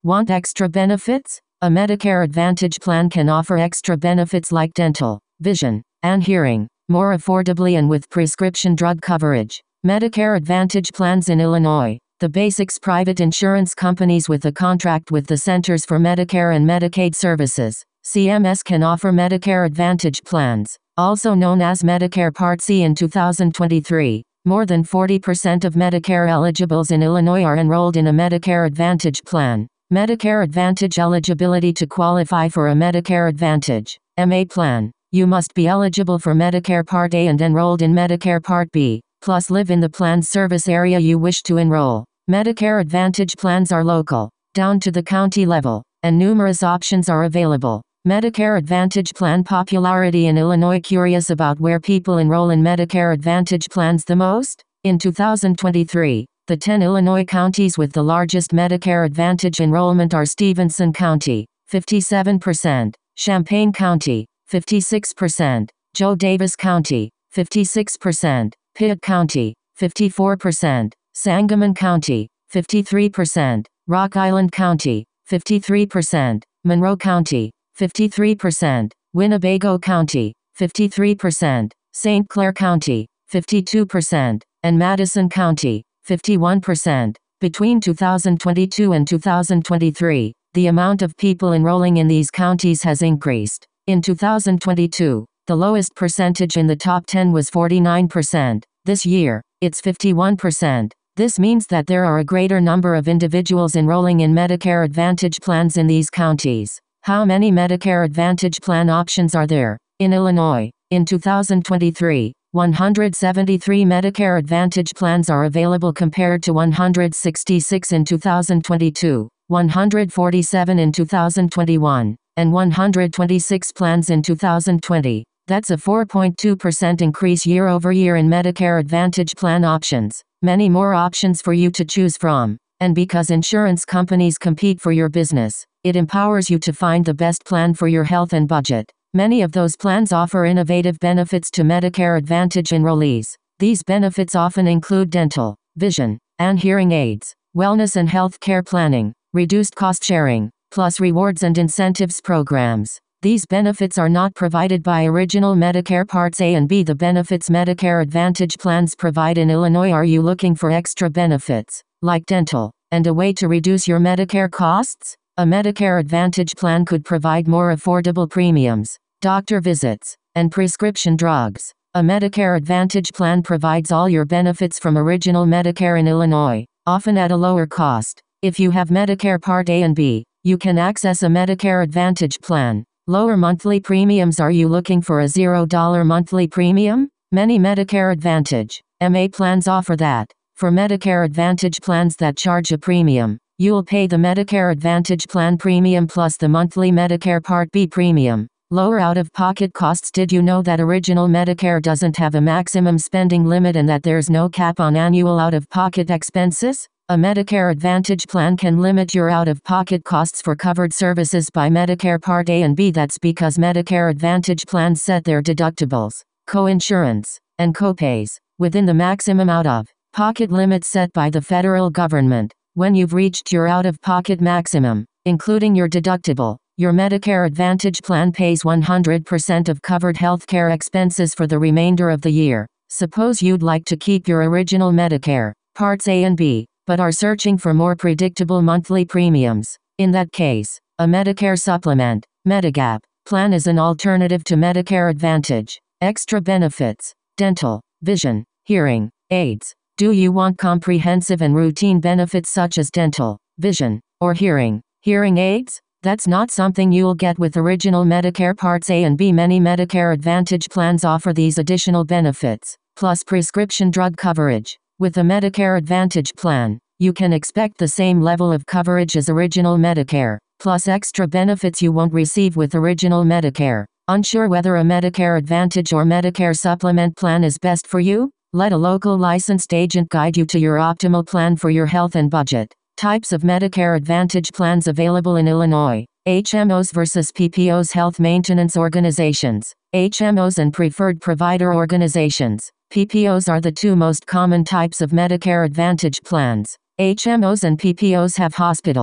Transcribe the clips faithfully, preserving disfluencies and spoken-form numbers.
Want extra benefits? A Medicare Advantage plan can offer extra benefits like dental, vision, and hearing, more affordably and with prescription drug coverage. Medicare Advantage plans in Illinois. The Basics private insurance companies with a contract with the Centers for Medicare and Medicaid Services, C M S, can offer Medicare Advantage plans, also known as Medicare Part C. In two thousand twenty-three, more than forty percent of Medicare eligibles in Illinois are enrolled in a Medicare Advantage plan. Medicare Advantage eligibility. To qualify for a Medicare Advantage M A plan, you must be eligible for Medicare Part A and enrolled in Medicare Part B, plus live in the plan's service area you wish to enroll. Medicare Advantage plans are local, down to the county level, and numerous options are available. Medicare Advantage plan popularity in Illinois. Curious about where people enroll in Medicare Advantage plans the most? In two thousand twenty-three, the ten Illinois counties with the largest Medicare Advantage enrollment are Stevenson County, fifty-seven percent, Champaign County, fifty-six percent, Joe Davis County, fifty-six percent, Pitt County, fifty-four percent, Sangamon County, fifty-three percent, Rock Island County, fifty-three percent, Monroe County, fifty-three percent, Winnebago County, fifty-three percent, Saint Clair County, fifty-two percent, and Madison County, fifty-one percent. Between two thousand twenty-two and two thousand twenty-three, the amount of people enrolling in these counties has increased. In two thousand twenty-two, the lowest percentage in the top ten was forty-nine percent. This year, it's fifty-one percent. This means that there are a greater number of individuals enrolling in Medicare Advantage plans in these counties. How many Medicare Advantage plan options are there? In Illinois, in two thousand twenty-three, one hundred seventy-three Medicare Advantage plans are available compared to one hundred sixty-six in two thousand twenty-two, one hundred forty-seven in two thousand twenty-one, and one hundred twenty-six plans in two thousand twenty. That's a four point two percent increase year over year in Medicare Advantage plan options. Many more options for you to choose from. And because insurance companies compete for your business, it empowers you to find the best plan for your health and budget. Many of those plans offer innovative benefits to Medicare Advantage enrollees. These benefits often include dental, vision, and hearing aids, wellness and health care planning, reduced cost sharing, plus rewards and incentives programs. These benefits are not provided by original Medicare Parts A and B. The benefits Medicare Advantage plans provide in Illinois. Are you looking for extra benefits, like dental, and a way to reduce your Medicare costs? A Medicare Advantage plan could provide more affordable premiums, doctor visits, and prescription drugs. A Medicare Advantage plan provides all your benefits from original Medicare in Illinois, often at a lower cost. If you have Medicare Part A and B, you can access a Medicare Advantage plan. Lower monthly premiums. Are you looking for a zero dollar monthly premium? Many Medicare Advantage M A plans offer that. For Medicare Advantage plans that charge a premium, you'll pay the Medicare Advantage plan premium plus the monthly Medicare Part B premium. Lower out-of-pocket costs. Did you know that original Medicare doesn't have a maximum spending limit and that there's no cap on annual out-of-pocket expenses? A Medicare Advantage plan can limit your out-of-pocket costs for covered services by Medicare Part A and B. That's because Medicare Advantage plans set their deductibles, co-insurance, and copays within the maximum out-of-pocket limit set by the federal government. When you've reached your out-of-pocket maximum, including your deductible, your Medicare Advantage plan pays one hundred percent of covered healthcare expenses for the remainder of the year. Suppose you'd like to keep your original Medicare Parts A and B, but are searching for more predictable monthly premiums. In that case, a Medicare Supplement, Medigap, plan is an alternative to Medicare Advantage. Extra benefits: dental, vision, hearing aids. Do you want comprehensive and routine benefits such as dental, vision, or hearing hearing aids? That's not something you'll get with original Medicare Parts A and B. Many Medicare Advantage plans offer these additional benefits, plus prescription drug coverage. With a Medicare Advantage plan, you can expect the same level of coverage as original Medicare, plus extra benefits you won't receive with original Medicare. Unsure whether a Medicare Advantage or Medicare Supplement plan is best for you? Let a local licensed agent guide you to your optimal plan for your health and budget. Types of Medicare Advantage plans available in Illinois: H M Os versus P P Os. Health maintenance organizations, H M Os, and preferred provider organizations. P P Os are the two most common types of Medicare Advantage plans. H M Os and P P Os have hospitals,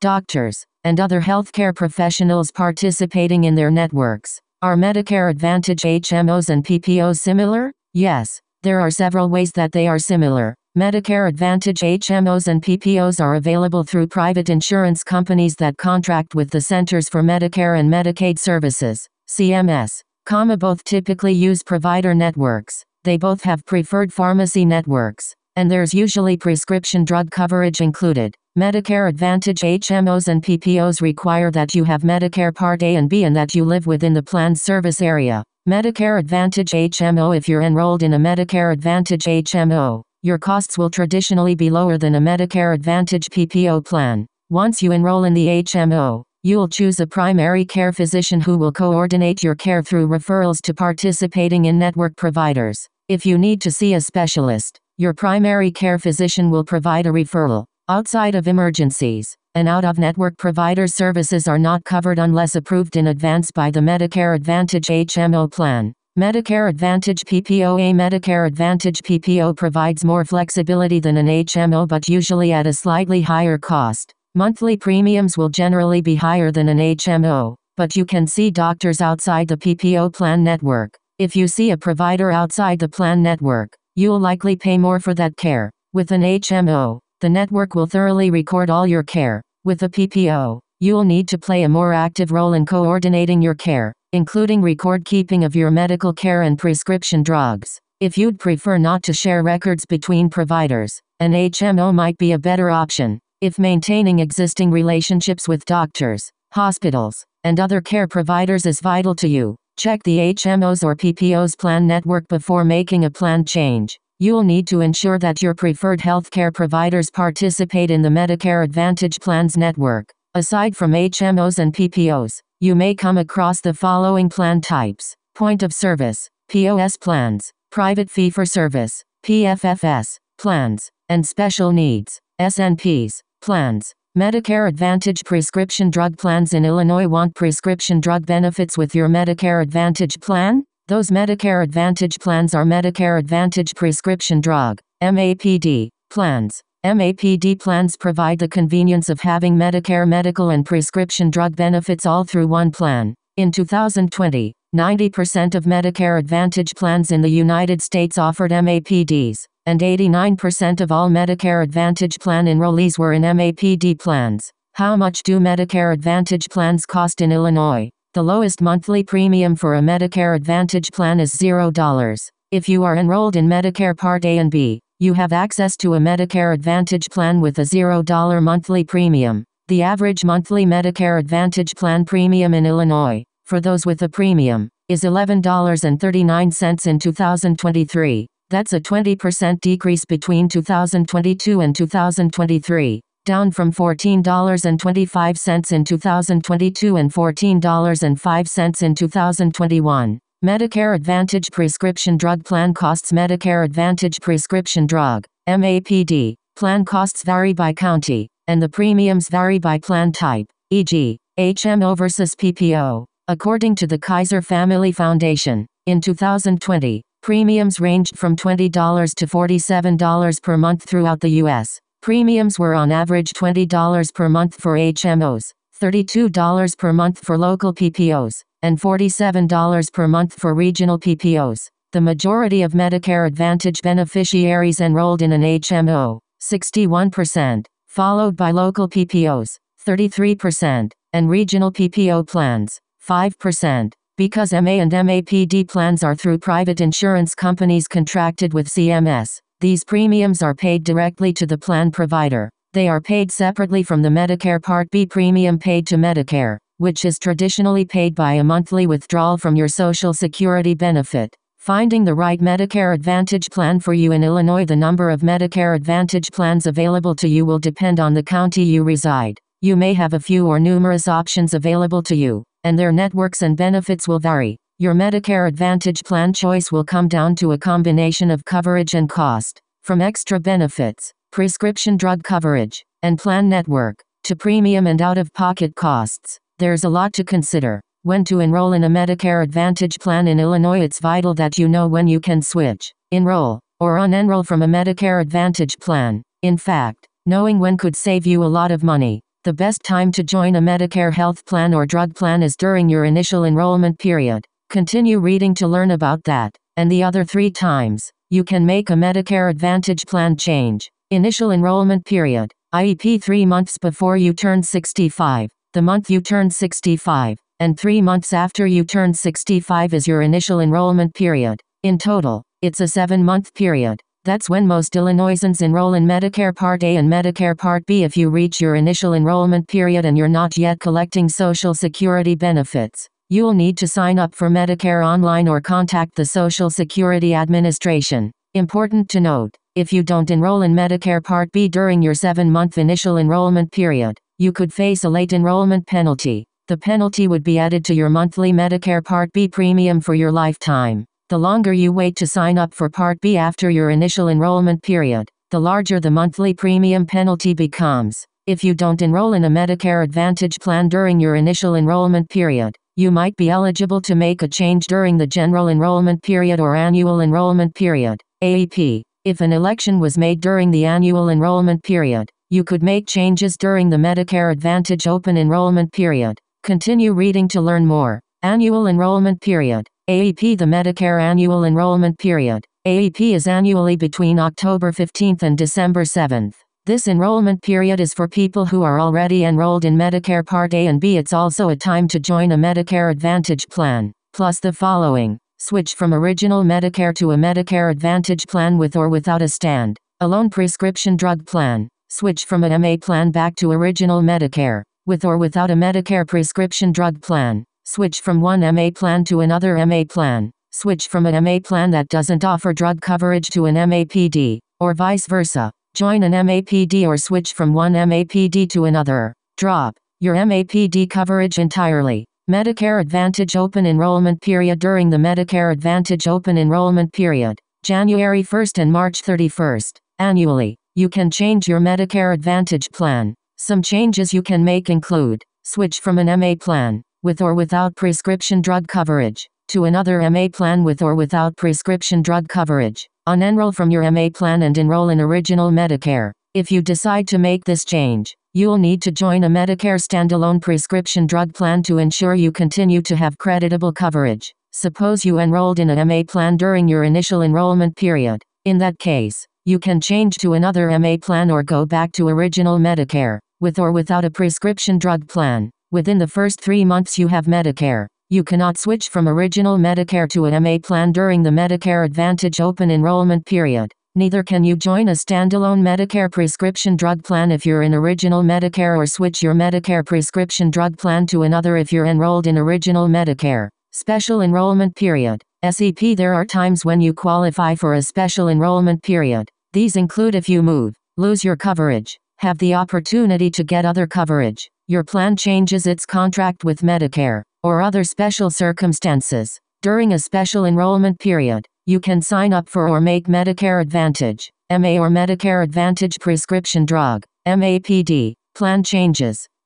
doctors, and other healthcare professionals participating in their networks. Are Medicare Advantage H M Os and P P Os similar? Yes, there are several ways that they are similar. Medicare Advantage H M Os and P P Os are available through private insurance companies that contract with the Centers for Medicare and Medicaid Services, C M S, comma both typically use provider networks. They both have preferred pharmacy networks, and there's usually prescription drug coverage included. Medicare Advantage H M Os and P P Os require that you have Medicare Part A and B and that you live within the plan's service area. Medicare Advantage H M O: if you're enrolled in a Medicare Advantage H M O, your costs will traditionally be lower than a Medicare Advantage P P O plan. Once you enroll in the H M O, you'll choose a primary care physician who will coordinate your care through referrals to participating in network providers. If you need to see a specialist, your primary care physician will provide a referral. Outside of emergencies, and out-of-network provider services are not covered unless approved in advance by the Medicare Advantage H M O plan. Medicare Advantage P P O: a Medicare Advantage P P O provides more flexibility than an H M O, but usually at a slightly higher cost. Monthly premiums will generally be higher than an H M O, but you can see doctors outside the P P O plan network. If you see a provider outside the plan network, you'll likely pay more for that care. With an H M O, the network will thoroughly record all your care. With a P P O, you'll need to play a more active role in coordinating your care, including record keeping of your medical care and prescription drugs. If you'd prefer not to share records between providers, an H M O might be a better option. If maintaining existing relationships with doctors, hospitals, and other care providers is vital to you, check the H M Os or P P Os plan network before making a plan change. You'll need to ensure that your preferred healthcare providers participate in the Medicare Advantage plans network. Aside from H M Os and P P Os, you may come across the following plan types: point of service, P O S plans, private fee-for-service, P F F S, plans, and special needs, S N Ps, plans. Medicare Advantage prescription drug plans in Illinois. Want prescription drug benefits with your Medicare Advantage plan? Those Medicare Advantage plans are Medicare Advantage Prescription Drug, M A P D, plans. M A P D plans provide the convenience of having Medicare medical and prescription drug benefits all through one plan. In two thousand twenty, ninety percent of Medicare Advantage plans in the United States offered M A P Ds, and eighty-nine percent of all Medicare Advantage plan enrollees were in M A P D plans. How much do Medicare Advantage plans cost in Illinois? The lowest monthly premium for a Medicare Advantage plan is zero dollars. If you are enrolled in Medicare Part A and B, you have access to a Medicare Advantage plan with a zero dollars monthly premium. The average monthly Medicare Advantage plan premium in Illinois, for those with a premium, is eleven dollars and thirty-nine cents in two thousand twenty-three. That's a twenty percent decrease between two thousand twenty-two and two thousand twenty-three. Down from fourteen dollars and twenty-five cents in two thousand twenty-two and fourteen dollars and five cents in two thousand twenty-one. Medicare Advantage Prescription Drug Plan costs. Medicare Advantage Prescription Drug, M A P D, plan costs vary by county, and the premiums vary by plan type, for example, H M O versus P P O. According to the Kaiser Family Foundation, in two thousand twenty, premiums ranged from twenty dollars to forty-seven dollars per month throughout the U S Premiums were on average twenty dollars per month for H M Os, thirty-two dollars per month for local P P Os, and forty-seven dollars per month for regional P P Os. The majority of Medicare Advantage beneficiaries enrolled in an H M O, sixty-one percent, followed by local P P Os, thirty-three percent, and regional P P O plans, five percent. Because M A and M A P D plans are through private insurance companies contracted with C M S, these premiums are paid directly to the plan provider. They are paid separately from the Medicare Part B premium paid to Medicare, which is traditionally paid by a monthly withdrawal from your Social Security benefit. Finding the right Medicare Advantage plan for you in Illinois. The number of Medicare Advantage plans available to you will depend on the county you reside. You may have a few or numerous options available to you, and their networks and benefits will vary. Your Medicare Advantage plan choice will come down to a combination of coverage and cost. From extra benefits, prescription drug coverage, and plan network, to premium and out-of-pocket costs, there's a lot to consider. When to enroll in a Medicare Advantage plan in Illinois. It's vital that you know when you can switch, enroll, or unenroll from a Medicare Advantage plan. In fact, knowing when could save you a lot of money. The best time to join a Medicare health plan or drug plan is during your initial enrollment period. Continue reading to learn about that, and the other three times you can make a Medicare Advantage plan change. Initial enrollment period, I E P three months before you turn sixty-five, the month you turn sixty-five, and three months after you turn sixty-five is your initial enrollment period. In total, it's a seven-month period. That's when most Illinoisans enroll in Medicare Part A and Medicare Part B. If you reach your initial enrollment period and you're not yet collecting Social Security benefits, you'll need to sign up for Medicare online or contact the Social Security Administration. Important to note, if you don't enroll in Medicare Part B during your seven-month initial enrollment period, you could face a late enrollment penalty. The penalty would be added to your monthly Medicare Part B premium for your lifetime. The longer you wait to sign up for Part B after your initial enrollment period, the larger the monthly premium penalty becomes. If you don't enroll in a Medicare Advantage plan during your initial enrollment period, you might be eligible to make a change during the general enrollment period or annual enrollment period, A E P. If an election was made during the annual enrollment period, you could make changes during the Medicare Advantage open enrollment period. Continue reading to learn more. Annual enrollment period, A E P. The Medicare annual enrollment period, A E P, is annually between October fifteenth and December seventh. This enrollment period is for people who are already enrolled in Medicare Part A and B. It's also a time to join a Medicare Advantage plan. Plus the following: switch from original Medicare to a Medicare Advantage plan with or without a stand-alone prescription drug plan. Switch from a M A plan back to original Medicare, with or without a Medicare prescription drug plan. Switch from one M A plan to another M A plan. Switch from an M A plan that doesn't offer drug coverage to an M A P D, or vice versa. Join an M A P D or switch from one M A P D to another. Drop your M A P D coverage entirely. Medicare Advantage open enrollment period. During the Medicare Advantage open enrollment period, January first and March thirty-first, annually, you can change your Medicare Advantage plan. Some changes you can make include: switch from an M A plan, with or without prescription drug coverage, to another M A plan with or without prescription drug coverage. Unenroll from your M A plan and enroll in original Medicare. If you decide to make this change, you'll need to join a Medicare standalone prescription drug plan to ensure you continue to have creditable coverage. Suppose you enrolled in a M A plan during your initial enrollment period. In that case, you can change to another M A plan or go back to original Medicare, with or without a prescription drug plan. Within the first three months you have Medicare, you cannot switch from original Medicare to an M A plan during the Medicare Advantage open enrollment period. Neither can you join a standalone Medicare prescription drug plan if you're in original Medicare, or switch your Medicare prescription drug plan to another if you're enrolled in original Medicare. Special enrollment period, S E P. There are times when you qualify for a special enrollment period. These include if you move, lose your coverage, have the opportunity to get other coverage, your plan changes its contract with Medicare, or other special circumstances. During a special enrollment period, you can sign up for or make Medicare Advantage, M A or Medicare Advantage prescription drug, M A P D, plan changes.